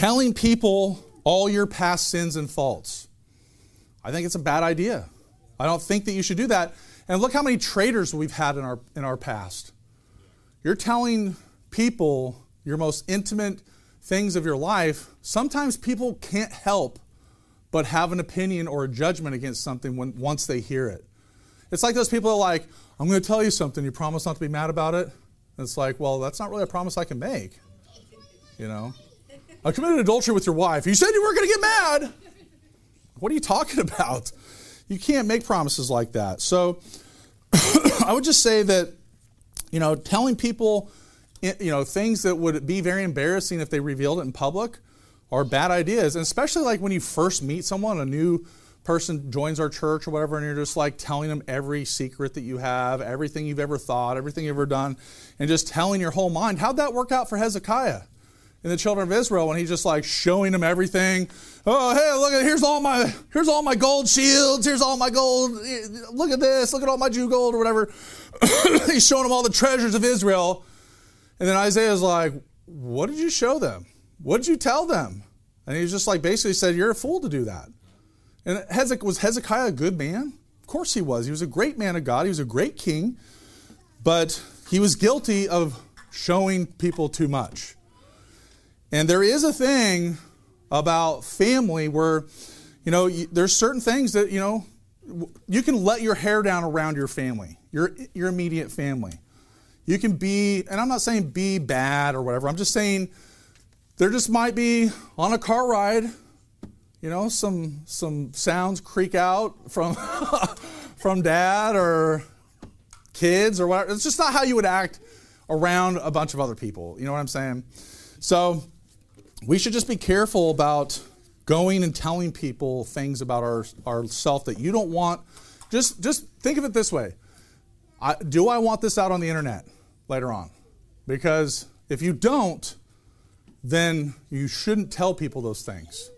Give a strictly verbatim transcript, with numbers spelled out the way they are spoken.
telling people all your past sins and faults. I think it's a bad idea. I don't think that you should do that. And look how many traitors we've had in our in our past. You're telling people your most intimate things of your life. Sometimes people can't help but have an opinion or a judgment against something when once they hear it. It's like those people are like, I'm going to tell you something. You promise not to be mad about it? And it's like, well, that's not really a promise I can make. You know? I committed adultery with your wife. You said you weren't going to get mad. What are you talking about? You can't make promises like that. So I would just say that, you know, telling people, you know, things that would be very embarrassing if they revealed it in public are bad ideas. And especially like when you first meet someone, a new person joins our church or whatever, and you're just like telling them every secret that you have, everything you've ever thought, everything you've ever done, and just telling your whole mind. How'd that work out for Hezekiah and the children of Israel when he's just like showing them everything? Oh, hey, look at here's all my here's all my gold shields, here's all my gold, look at this, look at all my Jew gold or whatever. He's showing them all the treasures of Israel. And then Isaiah's like, what did you show them? What did you tell them? And he's just like basically said, you're a fool to do that. And Hezekiah, was Hezekiah a good man? Of course he was. He was a great man of God. He was a great king. But he was guilty of showing people too much. And there is a thing about family where, you know, there's certain things that, you know, you can let your hair down around your family, your, your immediate family. You can be, and I'm not saying be bad or whatever. I'm just saying there just might be on a car ride, you know, some some sounds creak out from from dad or kids or whatever. It's just not how you would act around a bunch of other people. You know what I'm saying? So we should just be careful about going and telling people things about our ourself that you don't want. Just just think of it this way. I, do I want this out on the internet later on? Because if you don't, then you shouldn't tell people those things.